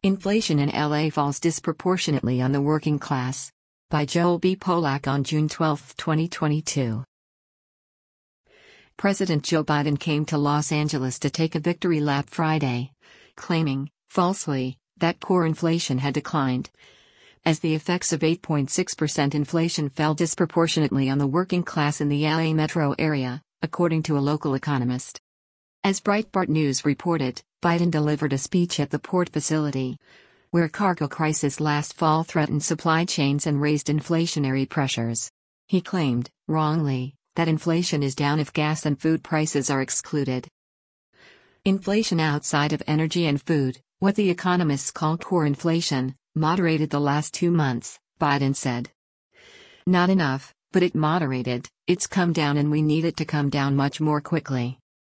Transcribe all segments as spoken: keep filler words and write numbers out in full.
Inflation in L A falls disproportionately on the working class. By Joel B. Polak on June twelfth, twenty twenty-two. President Joe Biden came to Los Angeles to take a victory lap Friday, claiming, falsely, that core inflation had declined, as the effects of eight point six percent inflation fell disproportionately on the working class in the L A metro area, according to a local economist. As Breitbart News reported, Biden delivered a speech at the port facility, where cargo crisis last fall threatened supply chains and raised inflationary pressures. He claimed, wrongly, that inflation is down if gas and food prices are excluded. Inflation outside of energy and food, what the economists call core inflation, moderated the last two months, Biden said. Not enough, but it moderated, it's come down and we need it to come down much more quickly.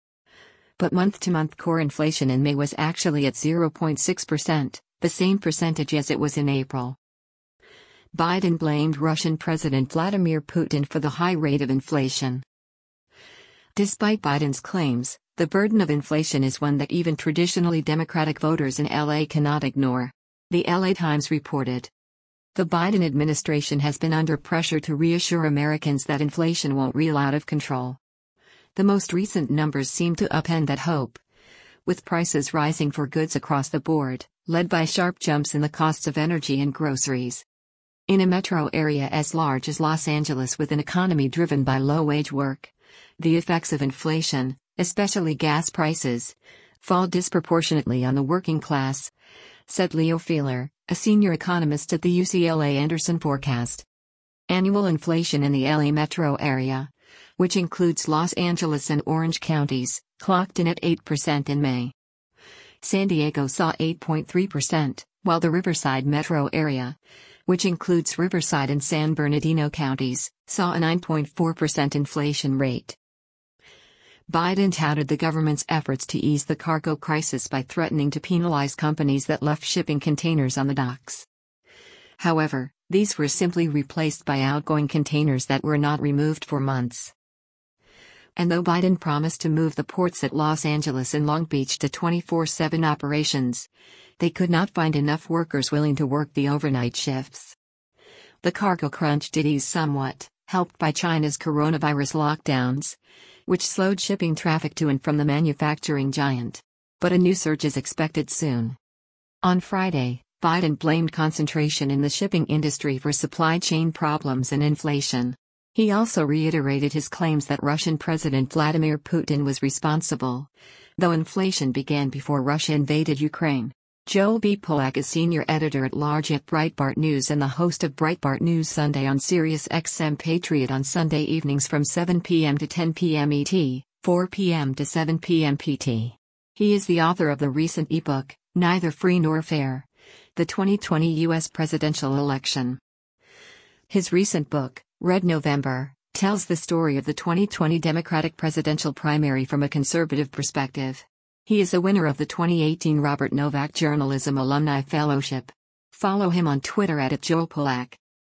But month-to-month core inflation in May was actually at zero point six percent, the same percentage as it was in April. Biden blamed Russian President Vladimir Putin for the high rate of inflation. Despite Biden's claims, the burden of inflation is one that even traditionally Democratic voters in L A cannot ignore. The L A Times reported. The Biden administration has been under pressure to reassure Americans that inflation won't reel out of control. The most recent numbers seem to upend that hope, with prices rising for goods across the board, led by sharp jumps in the costs of energy and groceries. In a metro area as large as Los Angeles with an economy driven by low-wage work, the effects of inflation, especially gas prices, fall disproportionately on the working class, said Leo Feeler, a senior economist at the U C L A Anderson Forecast. Annual inflation in the L A metro area, which includes Los Angeles and Orange counties, clocked in at eight percent in May. San Diego saw eight point three percent, while the Riverside metro area, which includes Riverside and San Bernardino counties, saw a nine point four percent inflation rate. Biden touted the government's efforts to ease the cargo crisis by threatening to penalize companies that left shipping containers on the docks. However, these were simply replaced by outgoing containers that were not removed for months. And though Biden promised to move the ports at Los Angeles and Long Beach to twenty-four seven operations, they could not find enough workers willing to work the overnight shifts. The cargo crunch did ease somewhat, helped by China's coronavirus lockdowns, which slowed shipping traffic to and from the manufacturing giant. But a new surge is expected soon. On Friday, Biden blamed concentration in the shipping industry for supply chain problems and inflation. He also reiterated his claims that Russian President Vladimir Putin was responsible, though inflation began before Russia invaded Ukraine. Joel B. Polak is senior editor-at-large at Breitbart News and the host of Breitbart News Sunday on Sirius X M Patriot on Sunday evenings from seven p m to ten p m E T, four p m to seven p m P T. He is the author of the recent ebook, Neither Free Nor Fair: The twenty twenty U S Presidential Election. His recent book, Red November, tells the story of the twenty twenty Democratic presidential primary from a conservative perspective. He is a winner of the twenty eighteen Robert Novak Journalism Alumni Fellowship. Follow him on Twitter at Joel Polak.